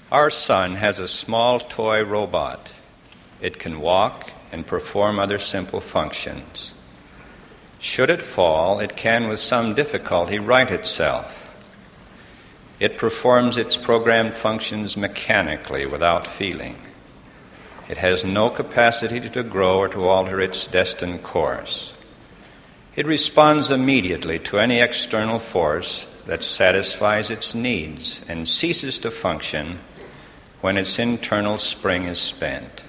Our son has a small toy robot. It can walk and perform other simple functions. Should it fall, it can with some difficulty right itself. It performs its programmed functions mechanically without feeling. It has no capacity to grow or to alter its destined course. It responds immediately to any external force that satisfies its needs and ceases to function when its internal spring is spent.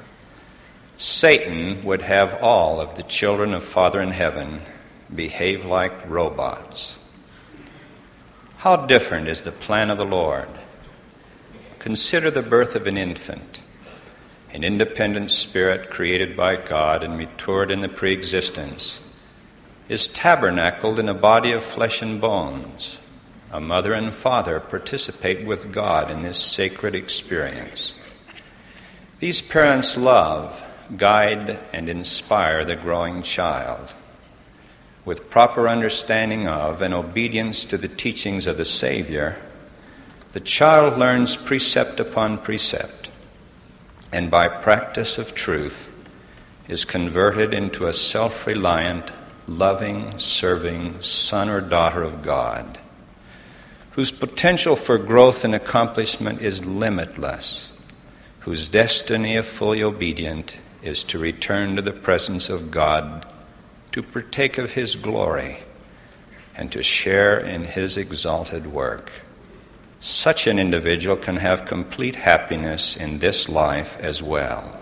Satan would have all of the children of Father in heaven behave like robots. How different is the plan of the Lord? Consider the birth of an infant, an independent spirit created by God and matured in the pre-existence, is tabernacled in a body of flesh and bones. A mother and father participate with God in this sacred experience. These parents love, guide, and inspire the growing child. With proper understanding of and obedience to the teachings of the Savior, the child learns precept upon precept, and by practice of truth is converted into a self-reliant, loving, serving son or daughter of God, whose potential for growth and accomplishment is limitless, whose destiny, if fully obedient, is to return to the presence of God, to partake of His glory, and to share in His exalted work. Such an individual can have complete happiness in this life as well.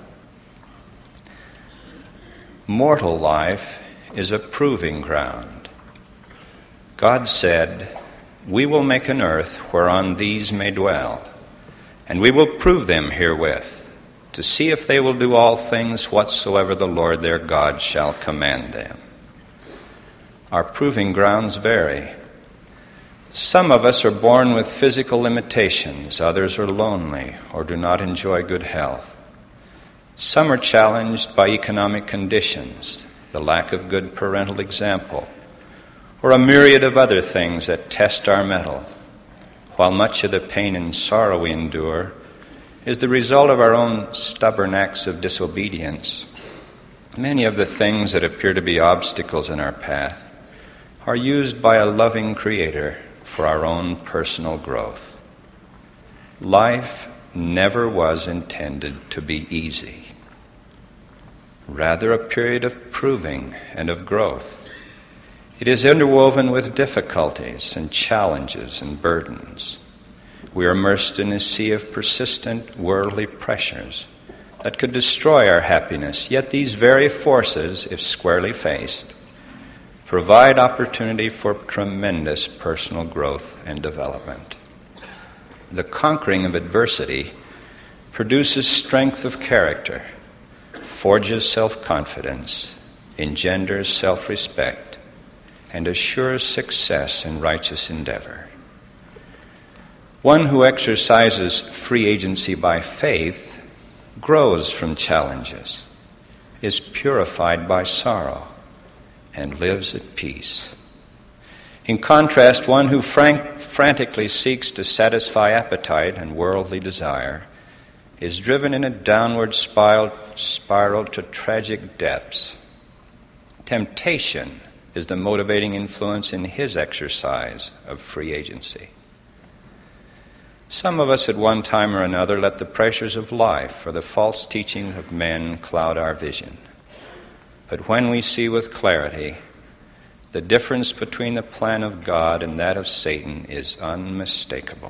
Mortal life is a proving ground. God said, "We will make an earth whereon these may dwell, and we will prove them herewith, to see if they will do all things whatsoever the Lord their God shall command them." Our proving grounds vary. Some of us are born with physical limitations, others are lonely or do not enjoy good health. Some are challenged by economic conditions, the lack of good parental example, or a myriad of other things that test our mettle, while much of the pain and sorrow we endure is the result of our own stubborn acts of disobedience. Many of the things that appear to be obstacles in our path are used by a loving Creator for our own personal growth. Life never was intended to be easy, rather a period of proving and of growth. It is interwoven with difficulties and challenges and burdens. We are immersed in a sea of persistent worldly pressures that could destroy our happiness, yet these very forces, if squarely faced, provide opportunity for tremendous personal growth and development. The conquering of adversity produces strength of character, forges self-confidence, engenders self-respect, and assures success in righteous endeavor. One who exercises free agency by faith grows from challenges, is purified by sorrow, and lives at peace. In contrast, one who frantically seeks to satisfy appetite and worldly desire is driven in a downward spiral to tragic depths. Temptation is the motivating influence in his exercise of free agency. Some of us at one time or another let the pressures of life or the false teaching of men cloud our vision. But when we see with clarity, the difference between the plan of God and that of Satan is unmistakable.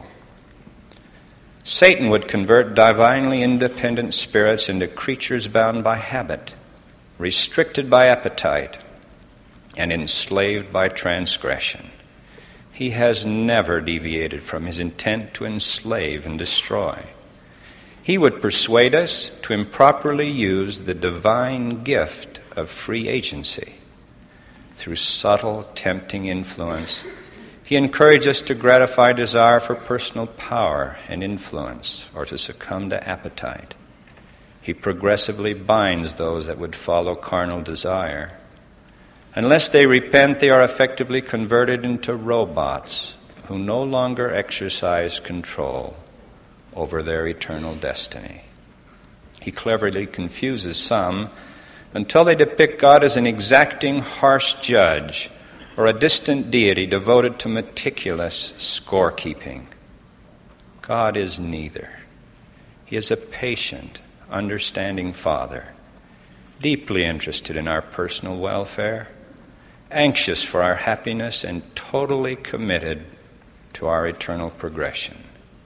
Satan would convert divinely independent spirits into creatures bound by habit, restricted by appetite, and enslaved by transgression. He has never deviated from his intent to enslave and destroy. He would persuade us to improperly use the divine gift of free agency. Through subtle, tempting influence, he encouraged us to gratify desire for personal power and influence, or to succumb to appetite. He progressively binds those that would follow carnal desire. Unless they repent, they are effectively converted into robots who no longer exercise control over their eternal destiny. He cleverly confuses some until they depict God as an exacting, harsh judge or a distant deity devoted to meticulous scorekeeping. God is neither. He is a patient, understanding Father, deeply interested in our personal welfare, anxious for our happiness, and totally committed to our eternal progression.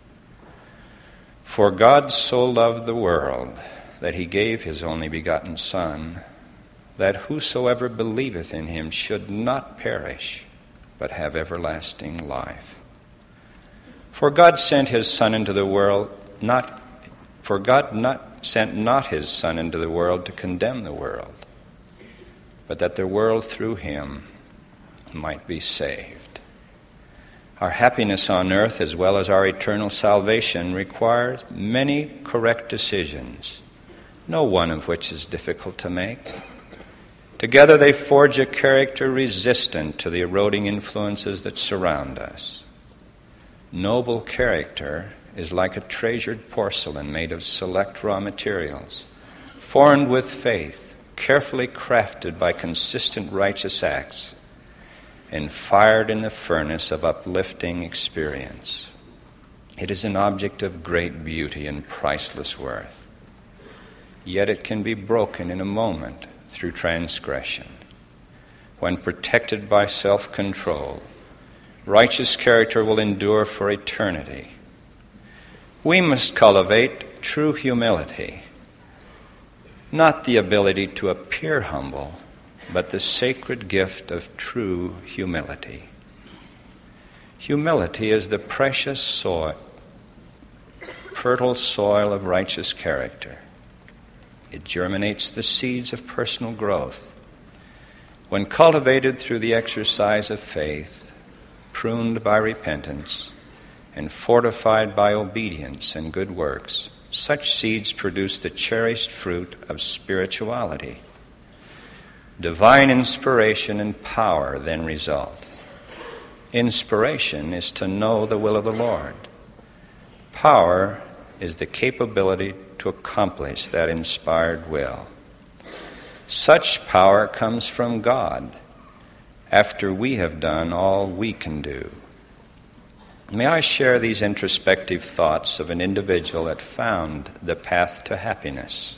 For God so loved the world that he gave his only begotten Son, that whosoever believeth in him should not perish, but have everlasting life. For God sent his Son into the world, sent not his Son into the world to condemn the world, but that the world through him might be saved. Our happiness on earth, as well as our eternal salvation, requires many correct decisions, no one of which is difficult to make. Together they forge a character resistant to the eroding influences that surround us. Noble character is like a treasured porcelain made of select raw materials, formed with faith, carefully crafted by consistent righteous acts, and fired in the furnace of uplifting experience. It is an object of great beauty and priceless worth. Yet it can be broken in a moment through transgression. When protected by self-control, righteous character will endure for eternity. We must cultivate true humility, not the ability to appear humble, but the sacred gift of true humility. Humility is the precious soil, fertile soil of righteous character. It germinates the seeds of personal growth. When cultivated through the exercise of faith, pruned by repentance, and fortified by obedience and good works, such seeds produce the cherished fruit of spirituality. Divine inspiration and power then result. Inspiration is to know the will of the Lord. Power is the capability to accomplish that inspired will. Such power comes from God after we have done all we can do. May I share these introspective thoughts of an individual that found the path to happiness.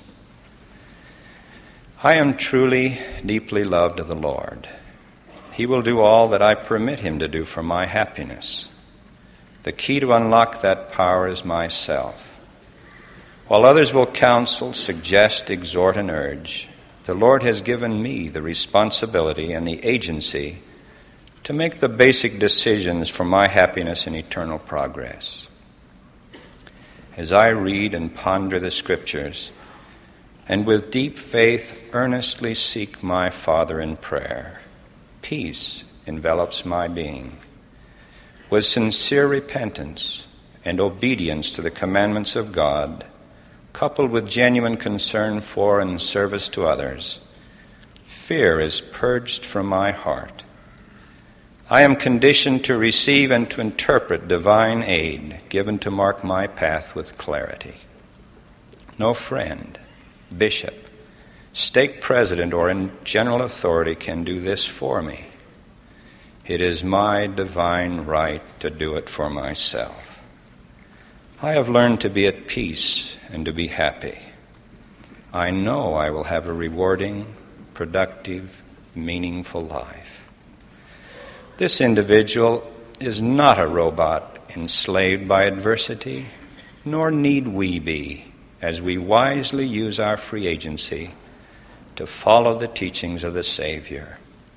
I am truly, deeply loved of the Lord. He will do all that I permit him to do for my happiness. The key to unlock that power is myself. While others will counsel, suggest, exhort, and urge, the Lord has given me the responsibility and the agency to make the basic decisions for my happiness and eternal progress. As I read and ponder the Scriptures, and with deep faith earnestly seek my Father in prayer, peace envelops my being. With sincere repentance and obedience to the commandments of God, coupled with genuine concern for and service to others, fear is purged from my heart. I am conditioned to receive and to interpret divine aid given to mark my path with clarity. No friend, bishop, stake president, or in general authority can do this for me. It is my divine right to do it for myself. I have learned to be at peace and to be happy. I know I will have a rewarding, productive, meaningful life. This individual is not a robot enslaved by adversity, nor need we be, as we wisely use our free agency to follow the teachings of the Savior.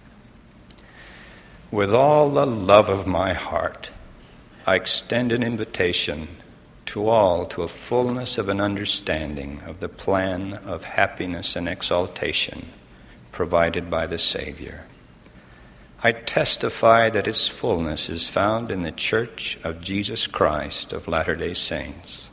With all the love of my heart, I extend an invitation to all to a fullness of an understanding of the plan of happiness and exaltation provided by the Savior. I testify that its fullness is found in the Church of Jesus Christ of Latter-day Saints.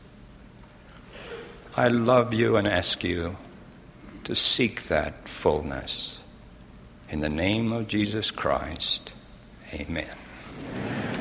I love you and ask you to seek that fullness. In the name of Jesus Christ, amen.